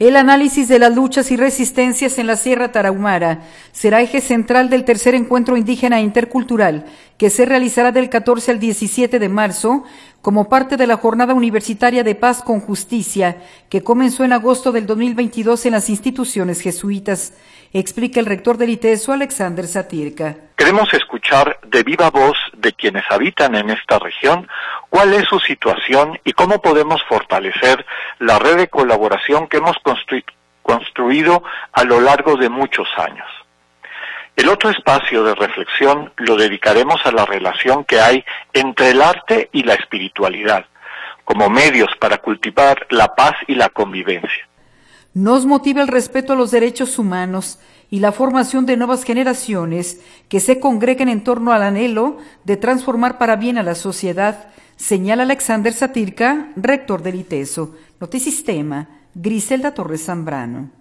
El análisis de las luchas y resistencias en la Sierra Tarahumara será eje central del tercer encuentro indígena intercultural que se realizará del 14 al 17 de marzo como parte de la Jornada Universitaria de Paz con Justicia que comenzó en agosto del 2022 en las instituciones jesuitas, explica el rector del ITESO, Alexander Satirka. Queremos escuchar de viva voz de quienes habitan en esta región cuál es su situación y cómo podemos fortalecer la red de colaboración que hemos construido a lo largo de muchos años. El otro espacio de reflexión lo dedicaremos a la relación que hay entre el arte y la espiritualidad, como medios para cultivar la paz y la convivencia. Nos motiva el respeto a los derechos humanos y la formación de nuevas generaciones que se congreguen en torno al anhelo de transformar para bien a la sociedad, señala Alexander Satirka, rector del ITESO. Notisistema, Griselda Torres Zambrano.